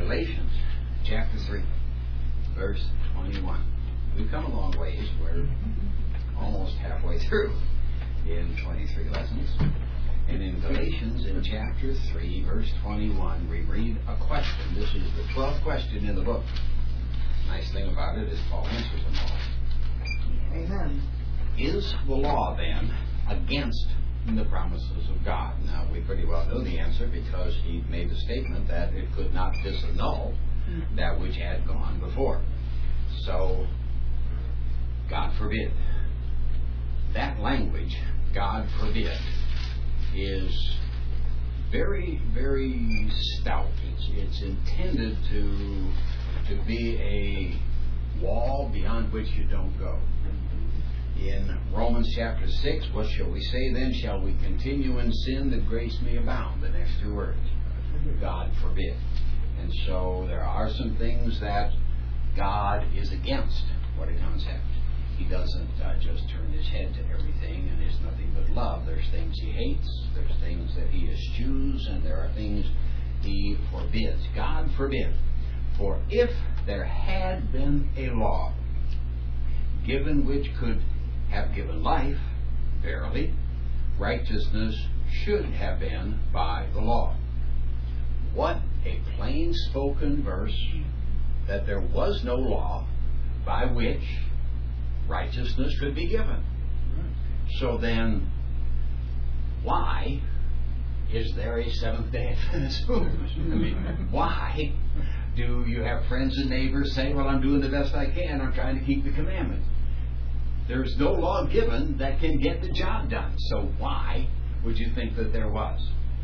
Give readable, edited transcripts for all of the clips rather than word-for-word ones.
Galatians chapter 3, verse 21. We've come a long ways. We're almost halfway through in 23 lessons. And in Galatians, in chapter 3, verse 21, we read a question. This is the 12th question in the book. Nice thing about it is Paul answers them all. Amen. Is the law, then, against the promises of God? Now, we pretty well know the answer because he made the statement that it could not disannul that which had gone before. So, God forbid. That language, God forbid, is very, very stout. It's intended to be a wall beyond which you don't go. In Romans chapter 6, what shall we say then? Shall we continue in sin that grace may abound? The next two words. God forbid. And so there are some things that God is against. What a concept. He doesn't just turn his head to everything and is nothing but love. There's things he hates, there's things that he eschews, and there are things he forbids. God forbid. For if there had been a law given which could have given life, verily, righteousness should have been by the law. What a plain-spoken verse that there was no law by which righteousness could be given. So then, why is there a Seventh-day Adventist movement? I mean, why do you have friends and neighbors say, well, I'm doing the best I can, I'm trying to keep the commandments? There's no law given that can get the job done. So why would you think that there was?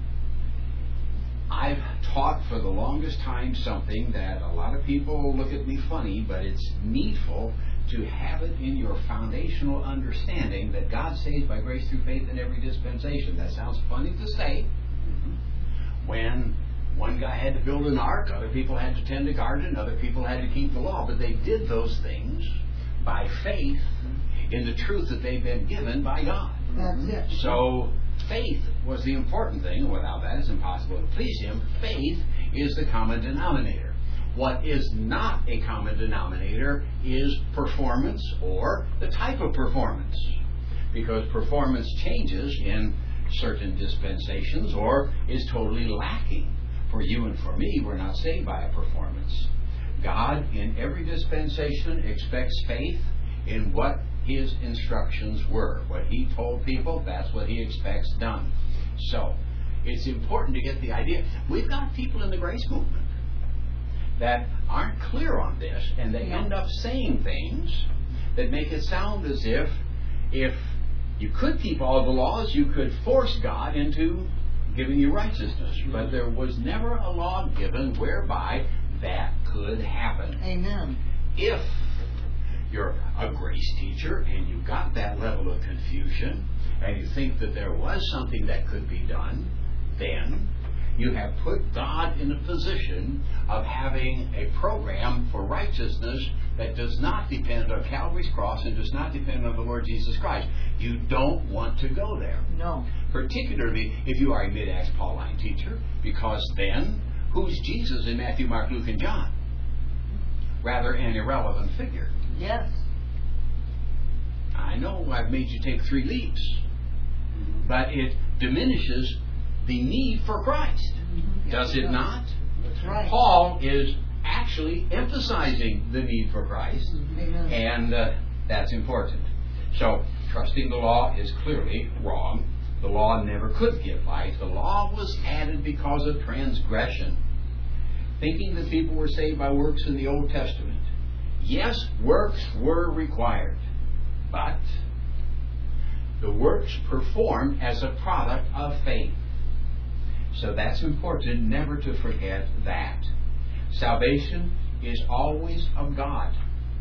I've taught for the longest time something that a lot of people look at me funny, but it's needful to have it in your foundational understanding that God saves by grace through faith in every dispensation. That sounds funny to say. When one guy had to build an ark, other people had to tend a garden, other people had to keep the law. But they did those things by faith in the truth that they've been given by God. That's it. So faith was the important thing. Without that, it's impossible to please Him. Faith is the common denominator. What is not a common denominator is performance or the type of performance. Because performance changes in certain dispensations or is totally lacking. For you and for me, we're not saved by a performance. God, in every dispensation, expects faith in what His instructions were. What He told people, that's what He expects done. So, it's important to get the idea. We've got people in the grace movement that aren't clear on this, and they end up saying things that make it sound as if you could keep all the laws, you could force God into giving you righteousness. But there was never a law given whereby that could happen. Amen. If you're a grace teacher and you got that level of confusion and you think that there was something that could be done, then you have put God in a position of having a program for righteousness that does not depend on Calvary's cross and does not depend on the Lord Jesus Christ. You don't want to go there. No. Particularly if you are a mid-Acts Pauline teacher, because then who's Jesus in Matthew, Mark, Luke, and John? Rather an irrelevant figure. Yes. I know I've made you take 3 leaps, but it diminishes the need for Christ. Does it not? That's right. Paul is actually emphasizing the need for Christ, and that's important. So, trusting the law is clearly wrong. The law never could give life. The law was added because of transgression. Thinking that people were saved by works in the Old Testament. Yes, works were required, but the works performed as a product of faith. So that's important, never to forget that. Salvation is always of God.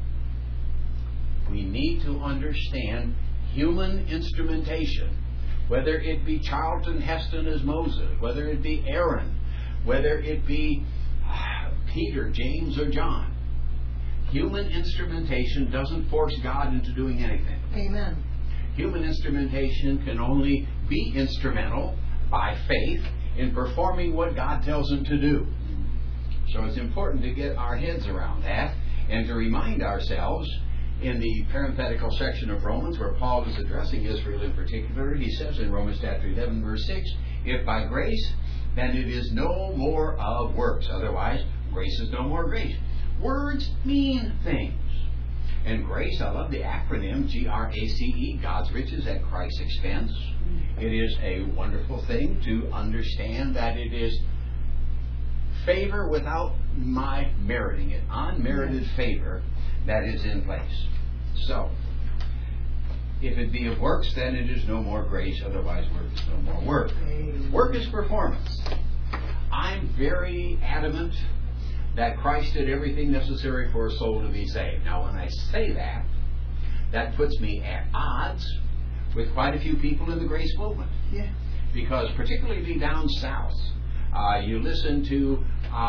We need to understand human instrumentation, whether it be Charlton Heston as Moses, whether it be Aaron, whether it be Peter, James, or John. Human instrumentation doesn't force God into doing anything. Amen. Human instrumentation can only be instrumental by faith in performing what God tells him to do. So it's important to get our heads around that and to remind ourselves in the parenthetical section of Romans where Paul is addressing Israel in particular. He says in Romans chapter 11 verse 6, if by grace, then it is no more of works. Otherwise, grace is no more grace. Words mean things. And grace, I love the acronym GRACE, God's riches at Christ's expense. It is a wonderful thing to understand that it is favor without my meriting it. Unmerited favor that is in place. So, if it be of works, then it is no more grace. Otherwise, work is no more work. Work is performance. I'm very adamant that Christ did everything necessary for a soul to be saved. Now, when I say that, that puts me at odds with quite a few people in the grace movement. Yeah. Because particularly down south, you listen to,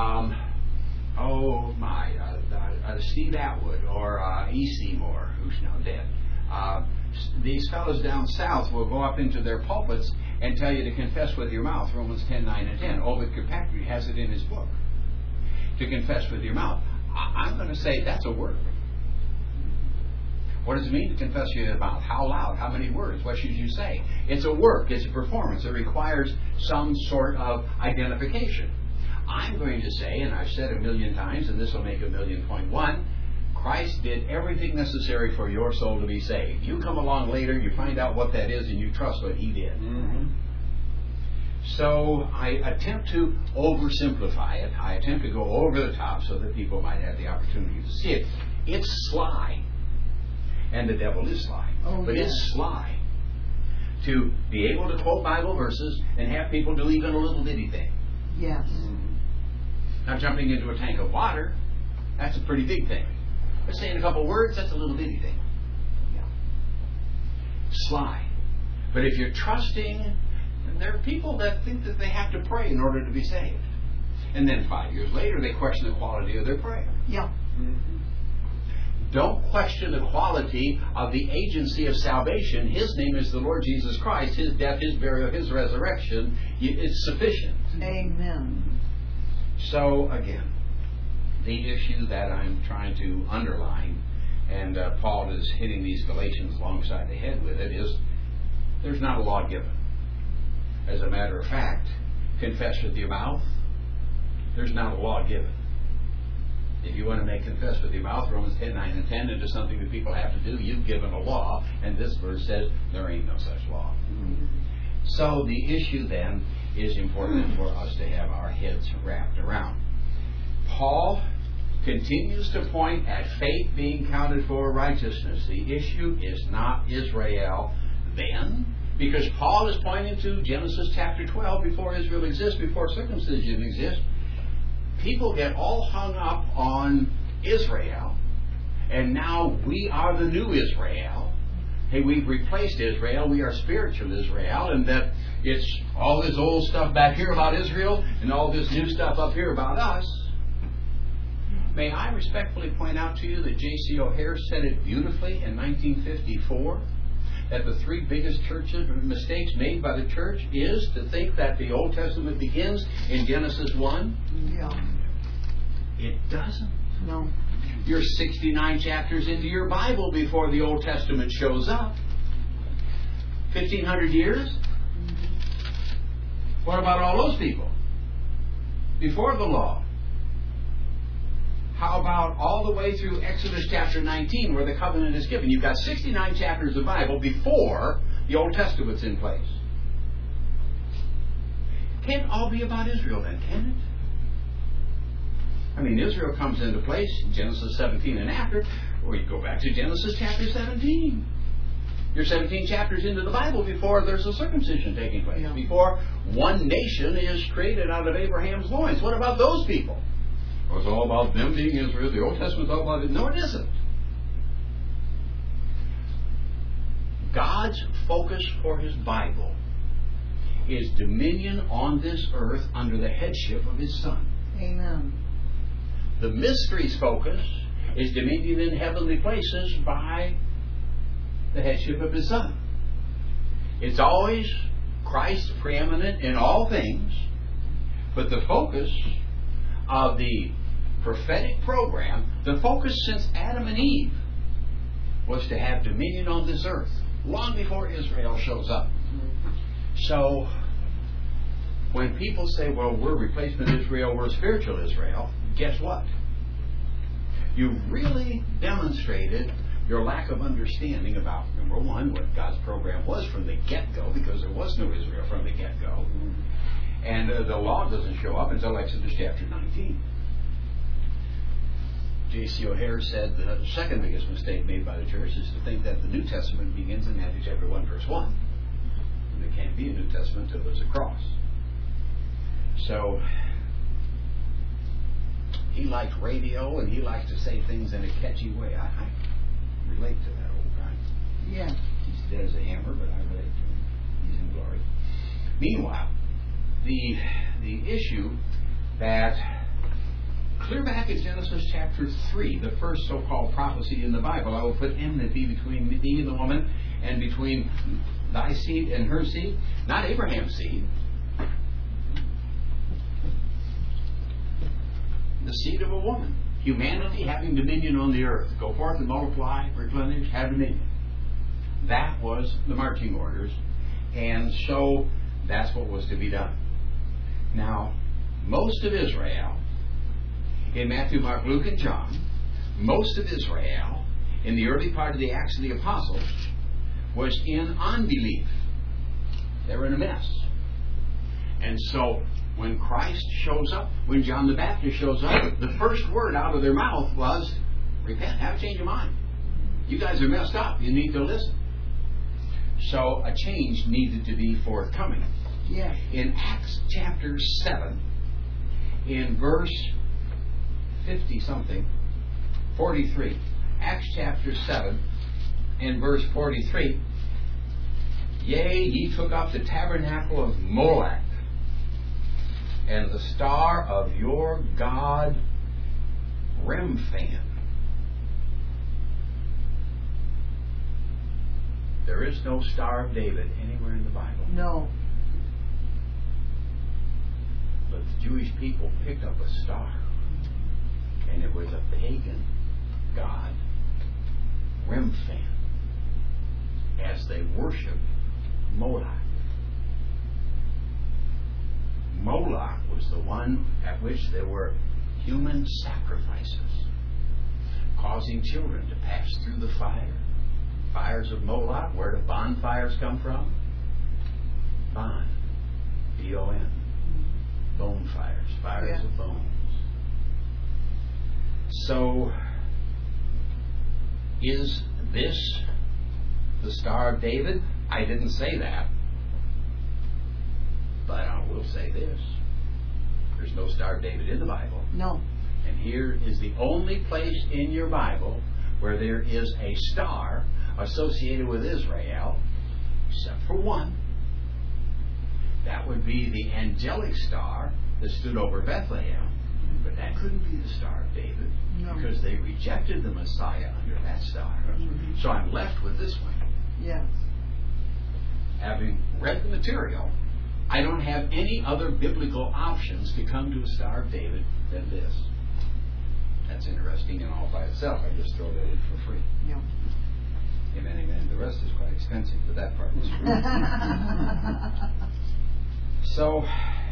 Steve Atwood or E. Seymour, who's now dead. These fellows down south will go up into their pulpits and tell you to confess with your mouth, Romans 10, 9, and 10. Ovid Kirkpatrick has it in his book. To confess with your mouth. I'm going to say that's a work. What does it mean to confess with your mouth? How loud? How many words? What should you say? It's a work. It's a performance. It requires some sort of identification. I'm going to say, and I've said 1,000,000 times, and this will make 1,000,000.1, Christ did everything necessary for your soul to be saved. You come along later, you find out what that is, and you trust what He did. Mm-hmm. So I attempt to oversimplify it. I attempt to go over the top so that people might have the opportunity to see it. It's sly. And the devil is sly. But it's sly to be able to quote Bible verses and have people do even a little bitty thing. Yes. Now, jumping into a tank of water, that's a pretty big thing. But saying a couple words, that's a little bitty thing. Yeah. Sly. But if you're trusting, there are people that think that they have to pray in order to be saved. And then 5 years later, they question the quality of their prayer. Yeah. Mm-hmm. Don't question the quality of the agency of salvation. His name is the Lord Jesus Christ. His death, His burial, His resurrection is sufficient. Amen. So, again, the issue that I'm trying to underline, and Paul is hitting these Galatians alongside the head with it, is there's not a law given. As a matter of fact, confess with your mouth, there's not a law given. If you want to make confess with your mouth, Romans 10, 9, and 10, into something that people have to do, you've given a law, and this verse says there ain't no such law. Mm-hmm. So the issue then is important for us to have our heads wrapped around. Paul continues to point at faith being counted for righteousness. The issue is not Israel then, because Paul is pointing to Genesis chapter 12, before Israel exists, before circumcision exists. People get all hung up on Israel, and now we are the new Israel. Hey, we've replaced Israel. We are spiritual Israel, and that it's all this old stuff back here about Israel and all this new stuff up here about us. May I respectfully point out to you that J.C. O'Hare said it beautifully in 1954, that the three biggest mistakes made by the church is to think that the Old Testament begins in Genesis 1. Yeah. It doesn't. No. You're 69 chapters into your Bible before the Old Testament shows up. 1,500 years? Mm-hmm. What about all those people? Before the law? How about all the way through Exodus chapter 19 where the covenant is given? You've got 69 chapters of Bible before the Old Testament's in place. Can't all be about Israel then, can it? I mean, Israel comes into place in Genesis 17 and after, or you go back to Genesis chapter 17. You're 17 chapters into the Bible before there's a circumcision taking place. Yeah. Before one nation is created out of Abraham's loins. What about those people? Well, it's all about them being Israel. The Old Testament's all about it. No, it isn't. God's focus for His Bible is dominion on this earth under the headship of His Son. Amen. The mysteries focus is dominion in heavenly places by the headship of His Son. It's always Christ preeminent in all things, but the focus of the prophetic program, the focus since Adam and Eve was to have dominion on this earth, long before Israel shows up. So, when people say, well, we're replacement Israel, we're spiritual Israel, guess what? You really demonstrated your lack of understanding about, number one, what God's program was from the get-go, because there was no Israel from the get-go. And the law doesn't show up until Exodus chapter 19. J.C. O'Hare said the second biggest mistake made by the church is to think that the New Testament begins in Matthew chapter 1, verse 1. And there can't be a New Testament until there's a cross. So, he liked radio, and he liked to say things in a catchy way. I relate to that old guy. Yeah. He's dead as a hammer, but I relate to him. He's in glory. Meanwhile, the issue that clear back in Genesis chapter 3, the first so-called prophecy in the Bible, I will put enmity between thee and the woman, and between thy seed and her seed, not Abraham's seed, the seed of a woman. Humanity having dominion on the earth. Go forth and multiply, replenish, have dominion. That was the marching orders. And so that's what was to be done. Now, most of Israel, in Matthew, Mark, Luke, and John, most of Israel, in the early part of the Acts of the Apostles, was in unbelief. They were in a mess. And so, when Christ shows up, when John the Baptist shows up, the first word out of their mouth was, repent, have a change of mind. You guys are messed up. You need to listen. So a change needed to be forthcoming. Yes. In Acts chapter 7, in verse 50-something, 43, Acts chapter 7, in verse 43, yea, ye took up the tabernacle of Moloch, and the star of your god Remphan. There is no Star of David anywhere in the Bible. No. But the Jewish people picked up a star, and it was a pagan god, Remphan, as they worshipped Moloch. Moloch was the one at which there were human sacrifices, causing children to pass through the fire. Fires of Moloch. Where do bonfires come from? Bon. B-O-N. Bone fires. Fires of bones. So, is this the Star of David? I didn't say that. But I will say this. There's no Star of David in the Bible. No. And here is the only place in your Bible where there is a star associated with Israel, except for one. That would be the angelic star that stood over Bethlehem. But that couldn't be the Star of David, no, because they rejected the Messiah under that star. Mm-hmm. So I'm left with this one. Yes. Having read the material, I don't have any other biblical options to come to a Star of David than this. That's interesting and all by itself. I just throw that in for free. Yeah. Amen, amen. The rest is quite expensive, but that part is free. So,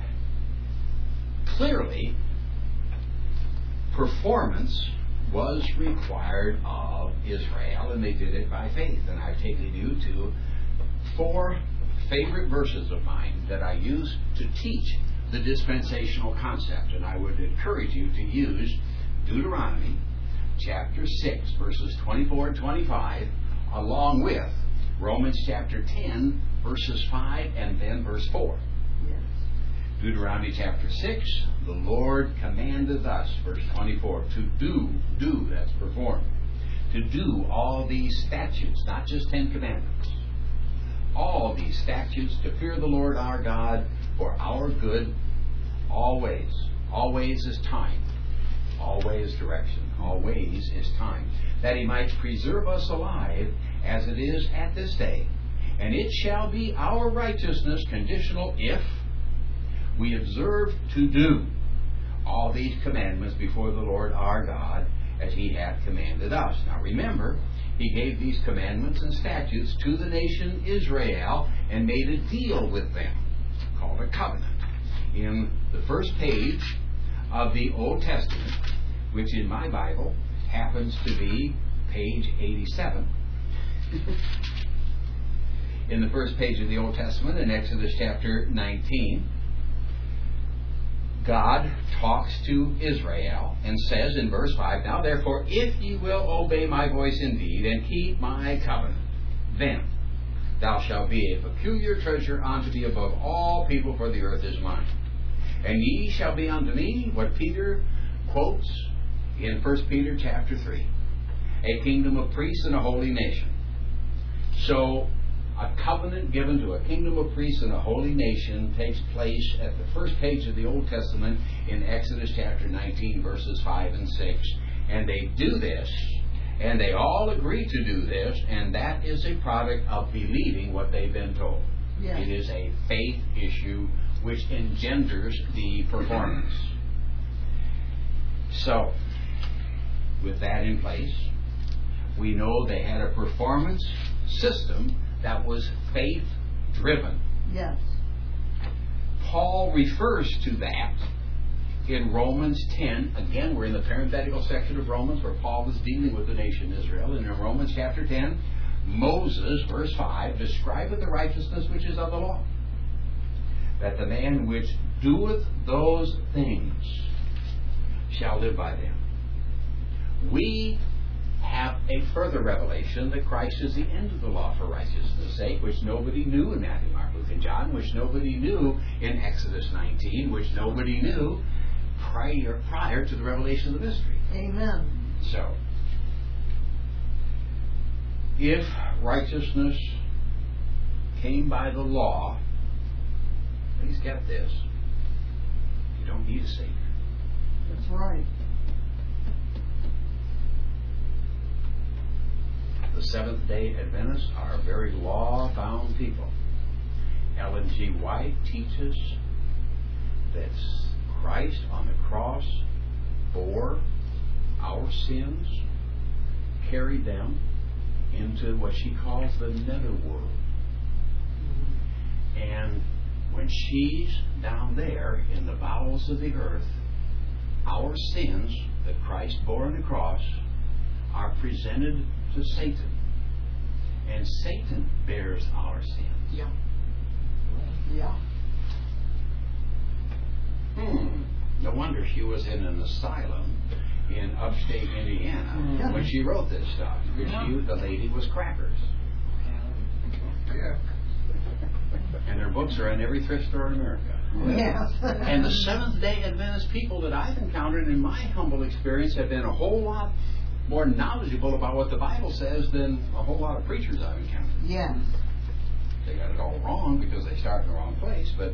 clearly, performance was required of Israel, and they did it by faith. And I've taken you to 4 favorite verses of mine that I use to teach the dispensational concept. And I would encourage you to use Deuteronomy chapter 6, verses 24 and 25, along with Romans chapter 10, verses 5 and then verse 4. Yes. Deuteronomy chapter 6, the Lord commandeth us, verse 24, to do, that's perform, to do all these statutes, not just 10 commandments, all these statutes, to fear the Lord our God for our good always. Always is time. Always direction. Always is time. That he might preserve us alive as it is at this day. And it shall be our righteousness, conditional, if we observe to do all all these commandments before the Lord our God, as he hath commanded us. Now remember, he gave these commandments and statutes to the nation Israel and made a deal with them, called a covenant. In the first page of the Old Testament, which in my Bible happens to be page 87, in the first page of the Old Testament, in Exodus chapter 19, God talks to Israel and says in verse 5, Now therefore, if ye will obey my voice indeed, and keep my covenant, then thou shalt be a peculiar treasure unto me above all people, for the earth is mine. And ye shall be unto me, what Peter quotes in 1 Peter chapter 3, a kingdom of priests and a holy nation. So, a covenant given to a kingdom of priests and a holy nation takes place at the first page of the Old Testament in Exodus chapter 19, verses 5 and 6. And they do this, and they all agree to do this, and that is a product of believing what they've been told. Yes. It is a faith issue which engenders the performance. So, with that in place, we know they had a performance system that was faith-driven. Yes. Paul refers to that in Romans 10. Again, we're in the parenthetical section of Romans where Paul was dealing with the nation Israel. And in Romans chapter 10, Moses, verse 5, describeth the righteousness which is of the law, that the man which doeth those things shall live by them. We have a further revelation that Christ is the end of the law for righteousness' sake, which nobody knew in Matthew, Mark, Luke, and John, which nobody knew in Exodus 19, which nobody knew prior to the revelation of the mystery. Amen. So, if righteousness came by the law, please get this, you don't need a Savior. That's right. The Seventh-day Adventists are a very law-bound people. Ellen G. White teaches that Christ on the cross bore our sins, carried them into what she calls the netherworld. And when she's down there in the bowels of the earth, our sins that Christ bore on the cross are presented to Satan. And Satan bears our sins. Yeah. Yeah. No wonder she was in an asylum in upstate Indiana when she wrote this stuff. Because the lady was crackers. And their books are in every thrift store in America. Yes. And the Seventh-day Adventist people that I've encountered in my humble experience have been a whole lot more knowledgeable about what the Bible says than a whole lot of preachers I've encountered. Yes. They got it all wrong because they start in the wrong place, but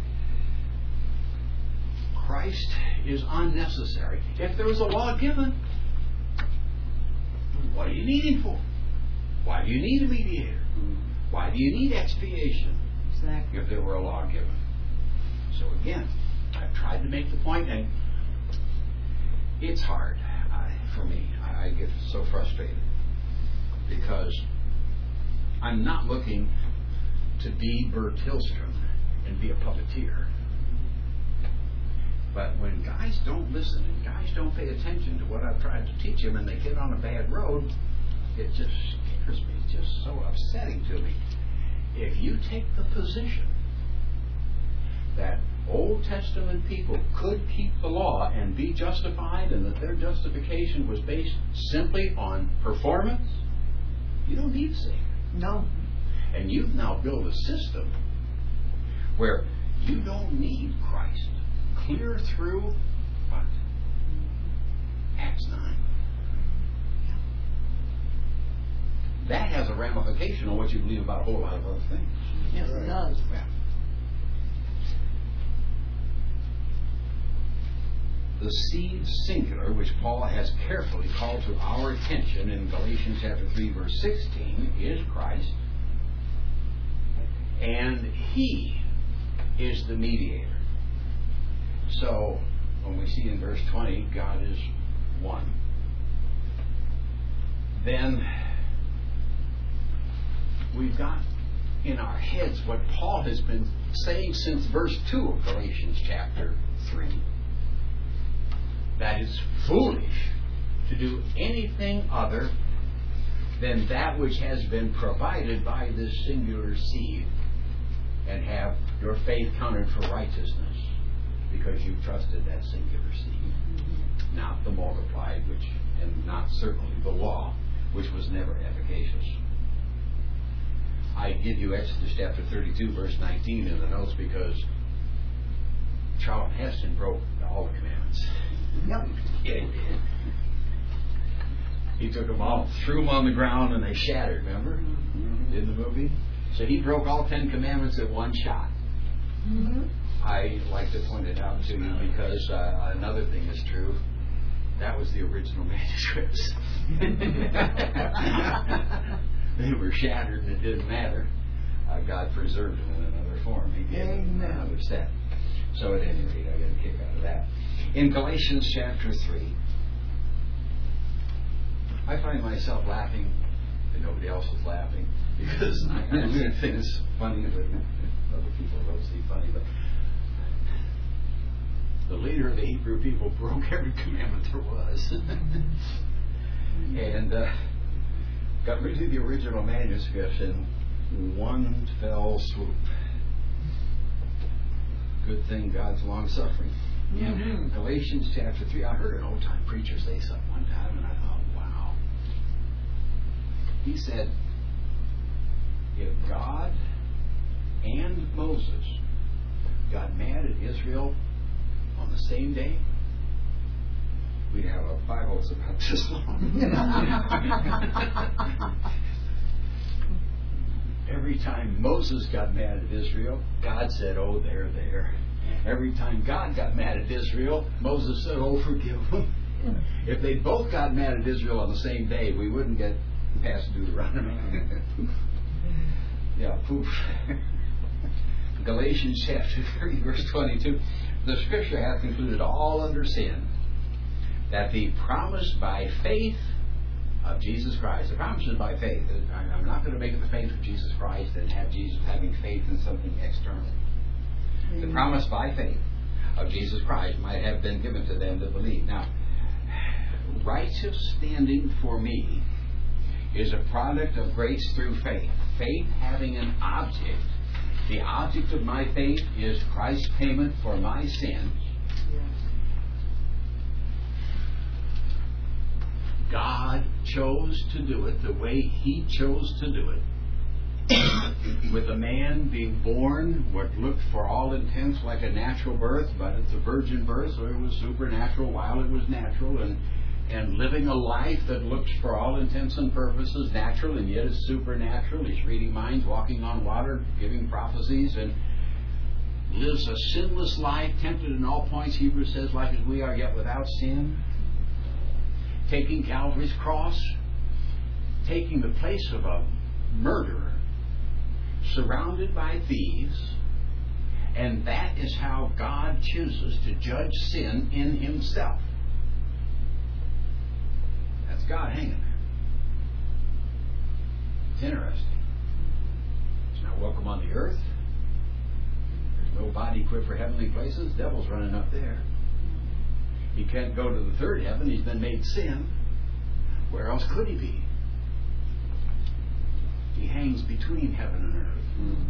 Christ is unnecessary. If there was a law given, what do you need him for? Why do you need a mediator? Why do you need expiation? Exactly. If there were a law given. So again, I've tried to make the point, and it's hard for me. I get so frustrated because I'm not looking to be Bert Tillstrom and be a puppeteer. But when guys don't listen and guys don't pay attention to what I've tried to teach them and they get on a bad road, it just scares me. It's just so upsetting to me. If you take the position that Old Testament people could keep the law and be justified and that their justification was based simply on performance, you don't need a Savior. No. And you've now built a system where you don't need Christ. Clear through what? Acts 9. That has a ramification on what you believe about a whole lot of other things. Yes, it does. Yeah. The seed singular, which Paul has carefully called to our attention in Galatians chapter 3, verse 16, is Christ. And He is the mediator. So, when we see in verse 20, God is one, then we've got in our heads what Paul has been saying since verse 2 of Galatians chapter 3. That it's foolish to do anything other than that which has been provided by this singular seed, and have your faith counted for righteousness because you've trusted that singular seed, not the multiplied, and not certainly the law, which was never efficacious. I give you Exodus chapter 32, verse 19 in the notes because Charlton Heston broke all the commandments. Yep. Yeah, he did. He took them all, threw them on the ground, and they shattered, remember? In the movie? So he broke all 10 commandments at one shot. I like to point it out to you because another thing is true. That was the original manuscripts. They were shattered and it didn't matter. God preserved them in another form. He gave them another set. So at any rate, I get a kick out of that. In Galatians chapter 3, I find myself laughing and nobody else is laughing because I'm going to think it's funny, but other people don't see funny. But the leader of the Hebrew people broke every commandment there was. And got rid of the original manuscripts in one fell swoop. Good thing God's long suffering. In Galatians chapter 3, I heard an old time preacher say something one time, and I thought, wow. He said, if God and Moses got mad at Israel on the same day, we'd have a Bible that's about this long. Every time Moses got mad at Israel, God said, oh, they're there. Every time God got mad at Israel, Moses said, oh, forgive them. If they both got mad at Israel on the same day, we wouldn't get past Deuteronomy. Yeah, poof. Galatians chapter 3, verse 22. The Scripture hath concluded all under sin, that the promise by faith of Jesus Christ, the promise is by faith. I'm not going to make it the faith of Jesus Christ and have Jesus having faith in something external. The promise by faith of Jesus Christ might have been given to them that believe. Now, righteous standing for me is a product of grace through faith. Faith having an object. The object of my faith is Christ's payment for my sins. God chose to do it the way He chose to do it. With a man being born, what looked for all intents like a natural birth, but it's a virgin birth, so it was supernatural while it was natural, and living a life that looks for all intents and purposes natural, and yet is supernatural. He's reading minds, walking on water, giving prophecies, and lives a sinless life, tempted in all points, Hebrews says, like as we are, yet without sin. Taking Calvary's cross, taking the place of a murderer, surrounded by thieves, and that is how God chooses to judge sin in Himself. That's God hanging there. It's interesting. It's not welcome on the earth. There's no body equipped for heavenly places. The devil's running up there. He can't go to the third heaven. He's been made sin. Where else could he be? He hangs between heaven and earth.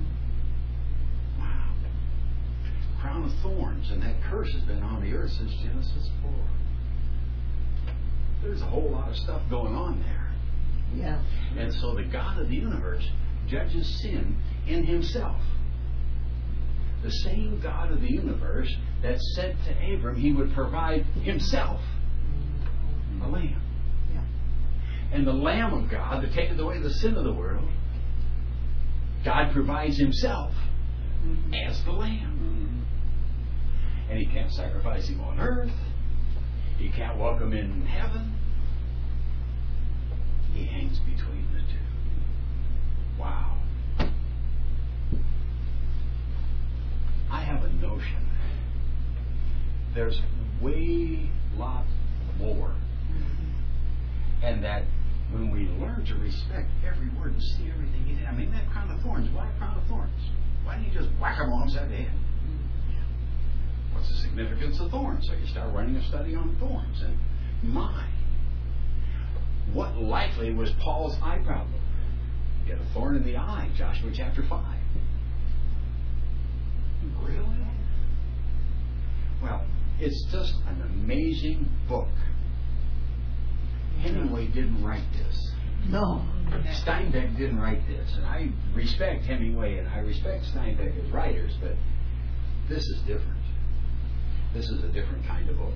Wow. Crown of thorns, and that curse has been on the earth since Genesis 4. There's a whole lot of stuff going on there. Yeah. And so the God of the universe judges sin in Himself. The same God of the universe that said to Abram He would provide Himself a lamb. Yeah. And the Lamb of God that taketh away the sin of the world, God provides Himself as the Lamb. And He can't sacrifice Him on earth. He can't welcome Him in heaven. He hangs between the two. Wow. I have a notion. There's way lot more. And that when we learn to respect every word and see everything he did, I mean, that crown of thorns, why a crown of thorns? Why didn't he just whack them on upside the head? What's the significance of thorns? So you start running a study on thorns. And my, what likely was Paul's eye problem? He had a thorn in the eye, Joshua chapter 5. Really? Well, it's just an amazing book. Hemingway didn't write this. No. Steinbeck didn't write this. And I respect Hemingway and I respect Steinbeck as writers, but this is different. This is a different kind of book.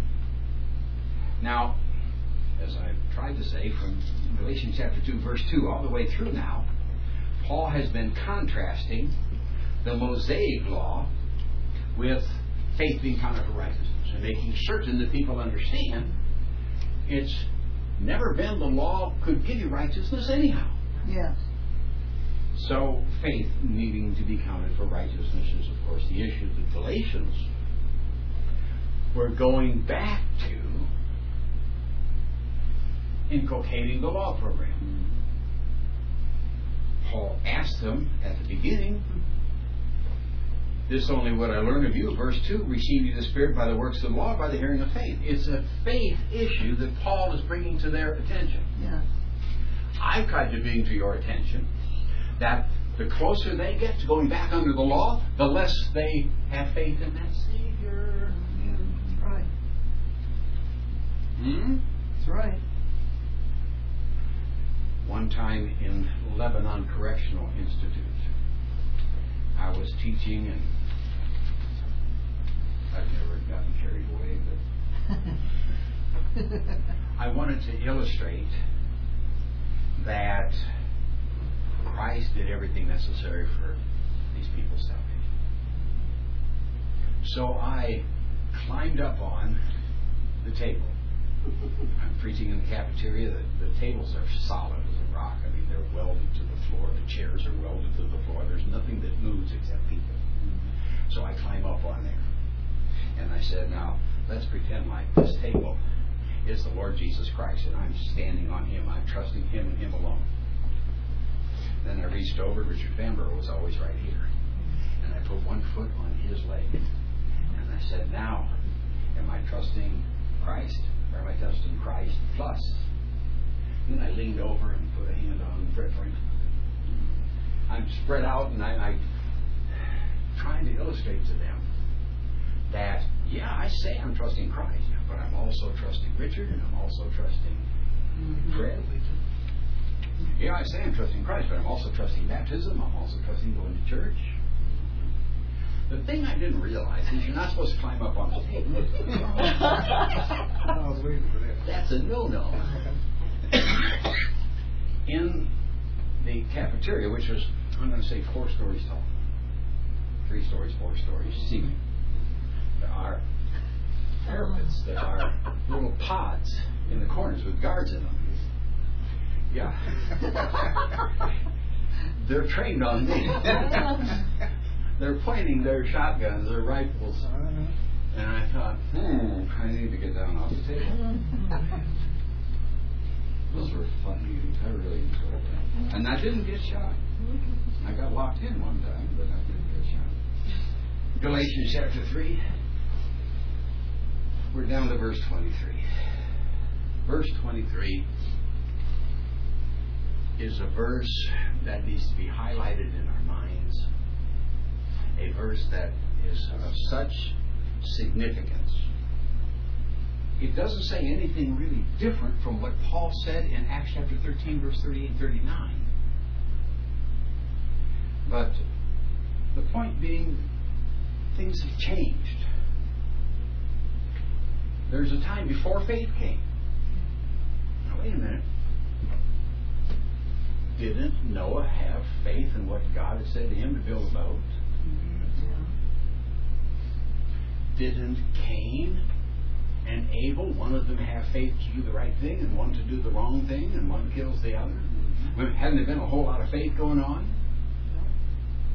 Now, as I've tried to say, from Galatians chapter 2, verse 2, all the way through now, Paul has been contrasting the Mosaic law with faith being counted for righteousness, and making certain that people understand it's never been the law could give you righteousness anyhow. Yes. So faith needing to be counted for righteousness is, of course, the issue that Galatians were going back to inculcating the law program. Paul asked them at the beginning, this only what I learned of you, verse 2, receive you the Spirit by the works of the law, by the hearing of faith. It's a faith issue that Paul is bringing to their attention. Yes. I've tried to bring to your attention that the closer they get to going back under the law, the less they have faith in that Savior. That's right. That's right. One time in Lebanon Correctional Institute, I was teaching, and I've never gotten carried away, but I wanted to illustrate that Christ did everything necessary for these people's salvation. So I climbed up on the table. I'm preaching in the cafeteria. The tables are solid as a rock. I mean, they're welded to the floor. The chairs are welded to the floor. There's nothing that moves except people. So I climb up on there. And I said, now, let's pretend like this table is the Lord Jesus Christ, and I'm standing on Him. I'm trusting Him and Him alone. Then I reached over. Richard Bamber was always right here. And I put one foot on his leg. And I said, now, am I trusting Christ? Or am I trusting Christ plus? And then I leaned over and put a hand on Fred Franklin. I'm spread out, and I'm trying to illustrate to them that, yeah, I say I'm trusting Christ, but I'm also trusting Richard, and I'm also trusting Fred. Yeah, I say I'm trusting Christ, but I'm also trusting baptism. I'm also trusting going to church. The thing I didn't realize is you're not supposed to climb up on the table. I was waiting for that. That's a no-no. In the cafeteria, which was, I'm going to say, 4 stories tall. 3 stories, 4 stories, ceiling. There are parapets. There are little pods in the corners with guards in them. Yeah. They're trained on me. They're pointing their shotguns, their rifles. And I thought, I need to get down off the table. Those were fun meetings. I really enjoyed them. And I didn't get shot. I got locked in one time, but I didn't get shot. Galatians chapter 3. We're down to verse 23. Verse 23 is a verse that needs to be highlighted in our minds. A verse that is of such significance. It doesn't say anything really different from what Paul said in Acts chapter 13, verse 38 and 39. But the point being, things have changed. There's a time before faith came. Now, wait a minute. Didn't Noah have faith in what God had said to him to build a boat? Didn't Cain and Abel, one of them have faith to do the right thing and one to do the wrong thing, and one kills the other? Hadn't there been a whole lot of faith going on?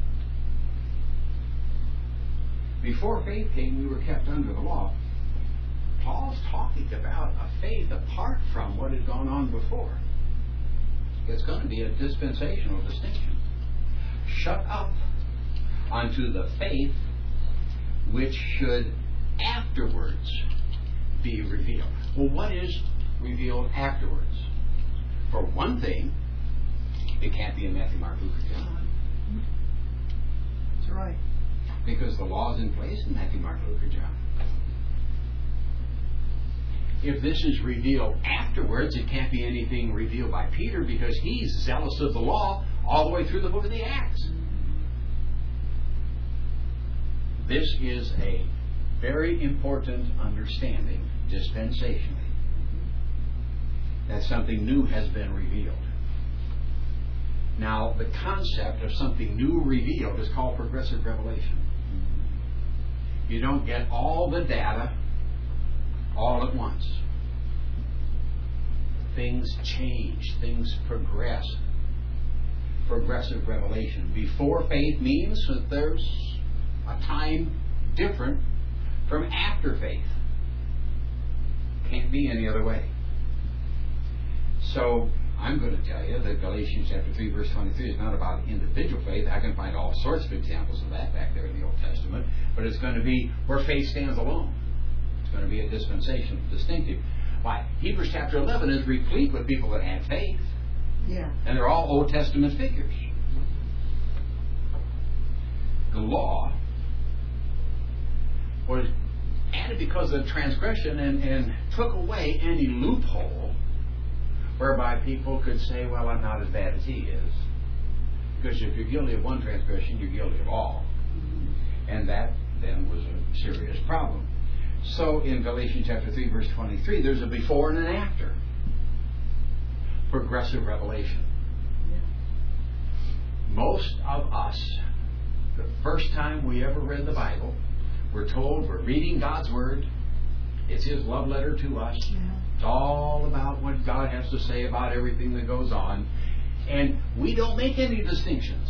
Before faith came, we were kept under the law. Paul's talking about a faith apart from what had gone on before. It's going to be a dispensational distinction. Shut up unto the faith which should afterwards be revealed. Well, what is revealed afterwards? For one thing, it can't be in Matthew, Mark, Luke, or John. That's right. Because the law is in place in Matthew, Mark, Luke, or John. If this is revealed afterwards, it can't be anything revealed by Peter because he's zealous of the law all the way through the book of the Acts. This is a very important understanding dispensationally. That something new has been revealed. Now, the concept of something new revealed is called progressive revelation. You don't get all the data all at once. Things change, things progress. Progressive revelation. Before faith means that there's a time different from after faith. Can't be any other way. So, I'm going to tell you that Galatians chapter 3 verse 23 is not about individual faith. I can find all sorts of examples of that back there in the Old Testament. But it's going to be where faith stands alone. It's going to be a dispensation, distinctive. Why? Hebrews chapter 11 is replete with people that had faith. Yeah. And they're all Old Testament figures. The law was added because of transgression and took away any loophole whereby people could say, well, I'm not as bad as he is. Because if you're guilty of one transgression, you're guilty of all. And that then was a serious problem. So in Galatians chapter 3 verse 23, there's a before and an after. Progressive revelation. Most of us, the first time we ever read the Bible, we're told we're reading God's Word. It's His love letter to us. It's all about what God has to say about everything that goes on. And we don't make any distinctions.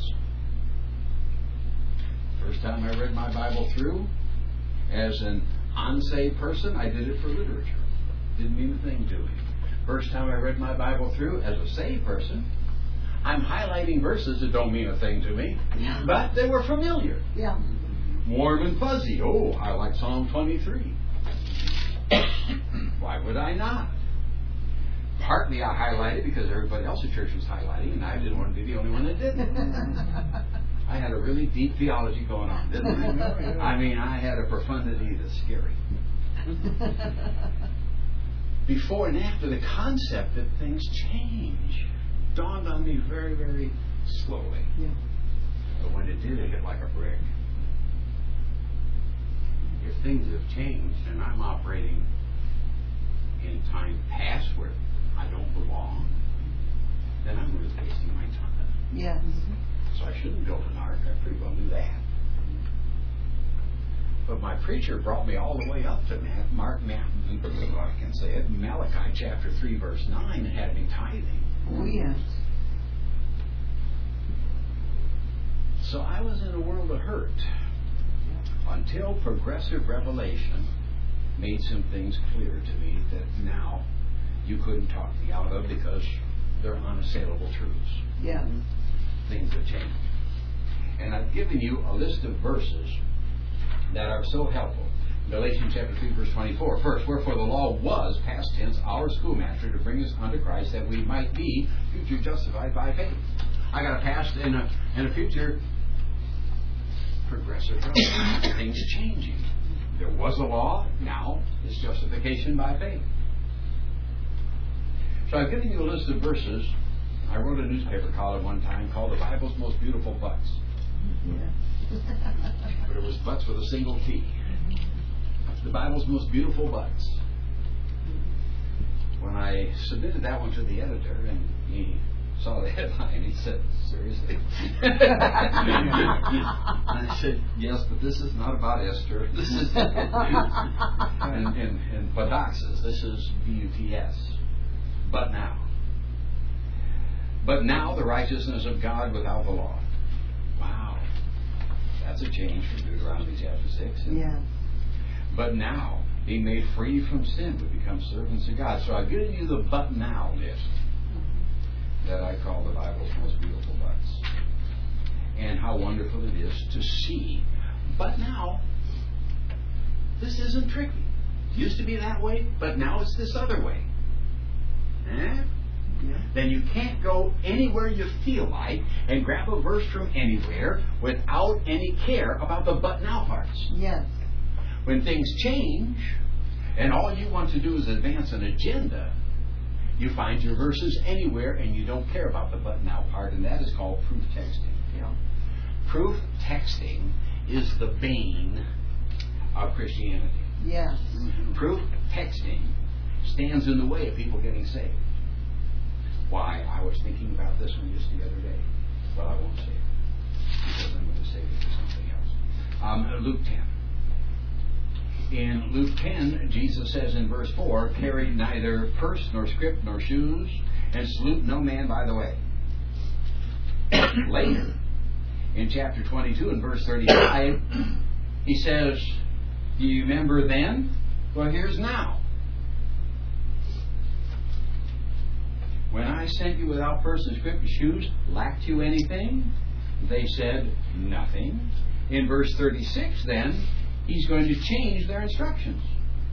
First time I read my Bible through, as an unsaved person, I did it for literature. Didn't mean a thing to me. First time I read my Bible through, as a saved person, I'm highlighting verses that don't mean a thing to me, but they were familiar. Yeah. Warm and fuzzy. Oh, I like Psalm 23. Why would I not? Partly I highlighted because everybody else at church was highlighting, and I didn't want to be the only one that didn't. I had a really deep theology going on, didn't I? I mean, I had a profundity that's scary. Before and after, the concept that things change dawned on me very, very slowly. Yeah. But when it did, it hit like a brick. If things have changed and I'm operating in time past where I don't belong, then I'm really wasting my time. Yes. So I shouldn't build an ark. I pretty well knew that. But my preacher brought me all the way up to Malachi chapter 3 verse 9 and had me tithing. Oh, yes. So I was in a world of hurt until progressive revelation made some things clear to me that now you couldn't talk me out of because they're unassailable truths. Yeah. Things have changed. And I've given you a list of verses that are so helpful. Galatians chapter 3 verse 24. First, wherefore the law was, past tense, our schoolmaster to bring us unto Christ that we might be future justified by faith. I got a past and a future progressive revelation. Things changing. There was a law, now it's justification by faith. So I've given you a list of verses. I wrote a newspaper column one time called The Bible's Most Beautiful Butts. Yeah. But it was butts with a single T. The Bible's Most Beautiful Butts. When I submitted that one to the editor and he saw the headline, he said, seriously? And I said, yes, but this is not about Esther. This is and Butoxis. This is B-U-T-S. But now. But now the righteousness of God without the law. Wow. That's a change from Deuteronomy chapter 6. Yeah. But now being made free from sin, we become servants of God. So I've given you the but now list that I call the Bible's most beautiful buts. And how wonderful it is to see. But now, this isn't tricky. It used to be that way, but now it's this other way. Eh? Yeah. Then you can't go anywhere you feel like and grab a verse from anywhere without any care about the but now parts. Yes. When things change and all you want to do is advance an agenda, you find your verses anywhere and you don't care about the but now part, and that is called proof texting. Yeah. Proof texting is the bane of Christianity. Yes. Proof texting stands in the way of people getting saved. Why? I was thinking about this one just the other day. Well, I won't say it, because I'm going to save it for something else. Luke 10. In Luke 10, Jesus says in verse 4, carry neither purse nor scrip nor shoes, and salute no man by the way. Later, in chapter 22 and verse 35, he says, do you remember then? Well, here's now. When I sent you without purse and scrip and shoes, lacked you anything? They said, nothing. In verse 36, then, he's going to change their instructions.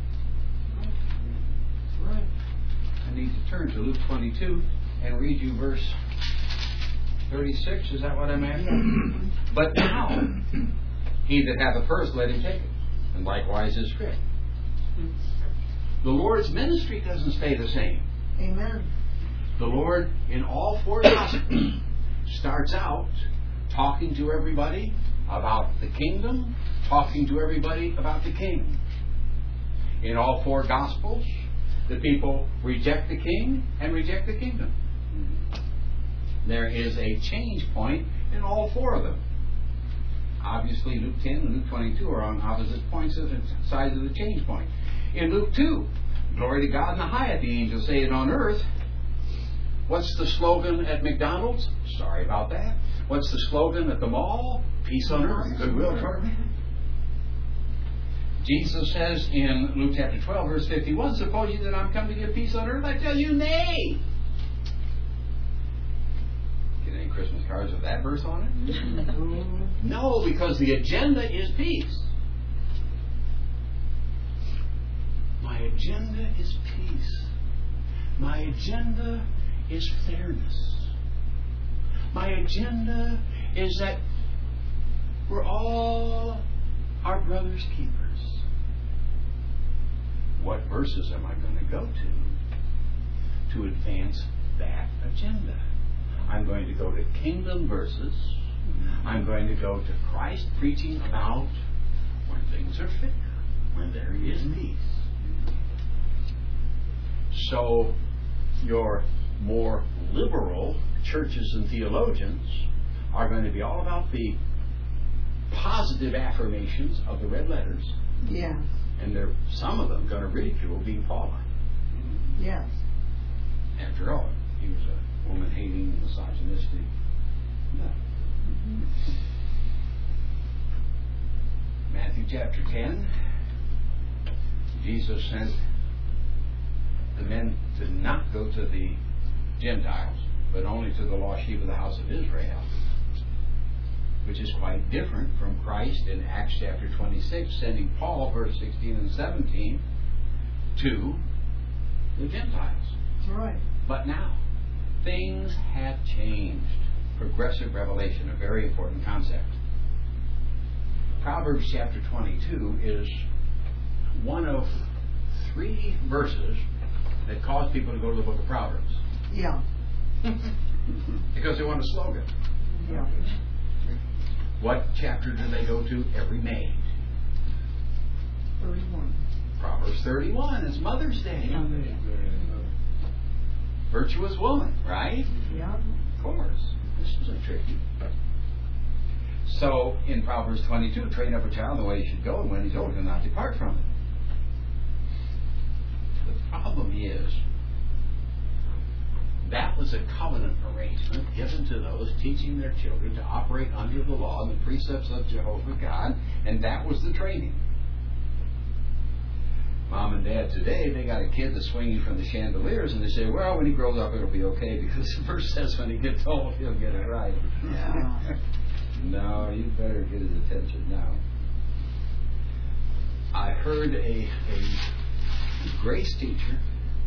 Right. I need to turn to Luke 22 and read you verse 36. Is that what I'm at? Yeah. But now, he that hath a purse, let him take it, and likewise his scrip. The Lord's ministry doesn't stay the same. Amen. The Lord, in all four Gospels, starts out talking to everybody about the kingdom, talking to everybody about the king. In all four Gospels, the people reject the king and reject the kingdom. There is a change point in all four of them. Obviously, Luke 10 and Luke 22 are on opposite points of the sides of the change point. In Luke 2, glory to God in the highest, the angels say it on earth. What's the slogan at McDonald's? Sorry about that. What's the slogan at the mall? Peace on earth, goodwill toward men. Jesus says in Luke chapter 12, verse 51, suppose you that I'm come to give peace on earth? I tell you, nay. Get any Christmas cards with that verse on it? No, because the agenda is peace. My agenda is peace. My agenda is fairness. My agenda is that we're all our brother's keepers. What verses am I going to go to advance that agenda? I'm going to go to kingdom verses. I'm going to go to Christ preaching about when things are fair, when there is peace. So your more liberal churches and theologians are going to be all about the positive affirmations of the red letters. Yes. And they're, some of them, going to ridicule being Pauline. Yes. After all, he was a woman-hating, misogynistic. No. Matthew chapter 10, Jesus sent the men to not go to the Gentiles, but only to the lost sheep of the house of Israel, which is quite different from Christ in Acts chapter 26, sending Paul, verse 16 and 17, to the Gentiles. That's right. But now, things have changed. Progressive revelation, a very important concept. Proverbs chapter 22 is one of 3 verses that cause people to go to the book of Proverbs. Yeah. Because they want a slogan. Yeah. What chapter do they go to every May? 31. Proverbs 31. It's Mother's Day. Virtuous woman, right? Yeah. Of course. This isn't tricky. So, in Proverbs 22, train up a child in the way he should go, and when he's old, he'll not depart from it. The problem is, that was a covenant arrangement given to those teaching their children to operate under the law and the precepts of Jehovah God, and that was the training. Mom and Dad today, they got a kid that's swinging from the chandeliers, and they say, well, when he grows up, it'll be okay, because the verse says when he gets old, he'll get it right. Yeah. No, you better get his attention now. I heard a grace teacher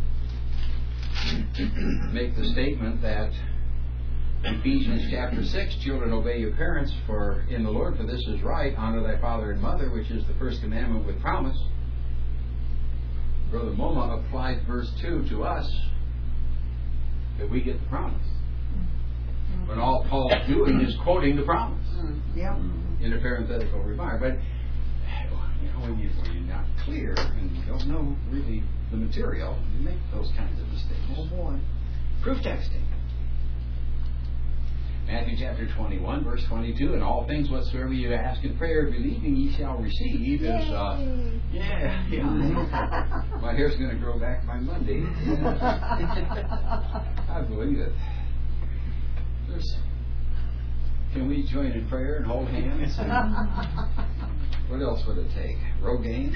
make the statement that Ephesians chapter 6, children, obey your parents for in the Lord, for this is right. Honor thy father and mother, which is the first commandment with promise. Brother Moma applied verse 2 to us, that we get the promise. When all Paul's doing is quoting the promise. Yep. In a parenthetical remark. But when you're not clear and you don't know really the material, you make those kinds of mistakes. Oh boy. Proof texting. Matthew chapter 21, verse 22, and all things whatsoever you ask in prayer, believing ye shall receive, is, yeah. My hair's going to grow back by Monday. I believe it. Can we join in prayer and hold hands? What else would it take? Rogaine?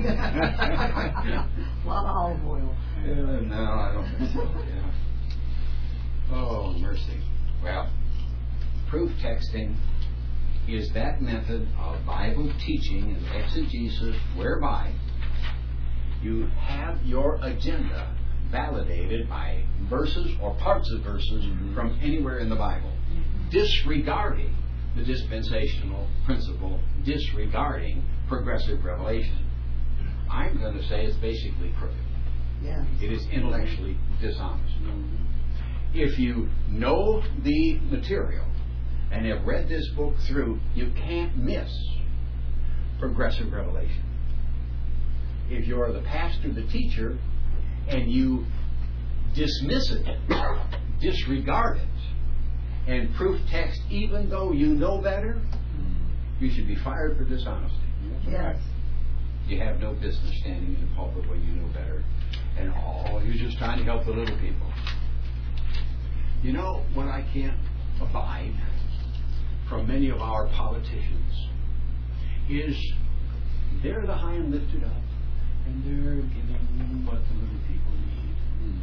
A lot of olive oil. No, I don't think so. Yeah. Oh, mercy. Well, proof texting is that method of Bible teaching and exegesis whereby you have your agenda validated by verses or parts of verses from anywhere in the Bible, disregarding the dispensational principle, disregarding progressive revelation. I'm going to say it's basically crooked. Yes. It is intellectually dishonest. If you know the material and have read this book through, you can't miss progressive revelation. If you're the pastor, the teacher, and you dismiss it, disregard it, and proof text even though you know better, you should be fired for dishonesty. Yes. You have no business standing in the pulpit when you know better. And you're just trying to help the little people. You know what I can't abide from many of our politicians is they're the high and lifted up, and they're giving what the little people need.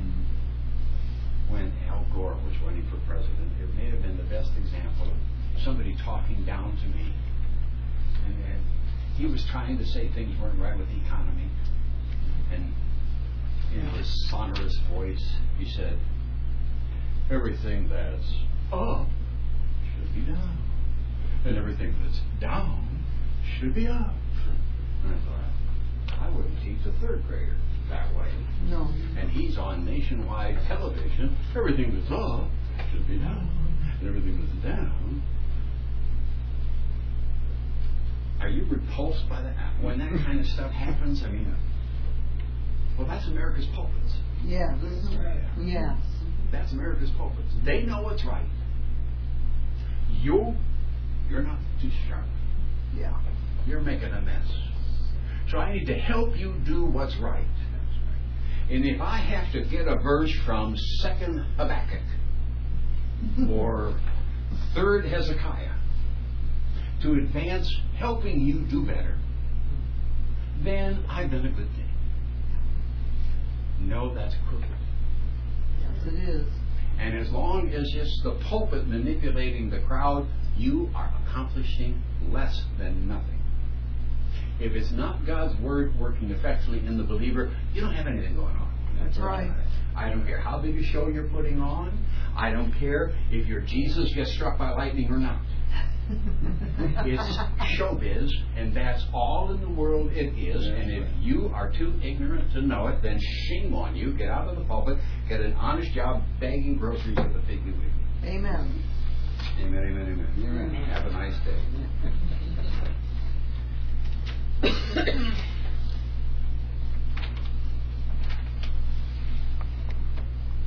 When Al Gore was running for president, it may have been the best example of somebody talking down to me. And he was trying to say things weren't right with the economy. And in his sonorous voice, he said, everything that's up should be down. And everything that's down should be up. And I thought, I wouldn't teach a third grader that way. No. And he's on nationwide television. Everything that's up should be down. And everything that's down. Are you repulsed by that? When that kind of stuff happens, I mean, well, that's America's pulpits. Yes. Yes. That's America's pulpits. They know what's right. You're not too sharp. Yeah. You're making a mess. So I need to help you do what's right. And if I have to get a verse from 2nd Habakkuk or 3rd Hezekiah to advance helping you do better, then I've done a good thing. No, that's crooked. Yes, it is. And as long as it's the pulpit manipulating the crowd, you are accomplishing less than nothing. If it's not God's Word working effectively in the believer, you don't have anything going on. That's right. I don't care how big a show you're putting on. I don't care if your Jesus gets struck by lightning or not. It's showbiz, and that's all in the world it is. And if you are too ignorant to know it, then shame on you. Get out of the pulpit, get an honest job bagging groceries at the Piggly Wiggly. Amen. Amen, amen, amen. Have a nice day.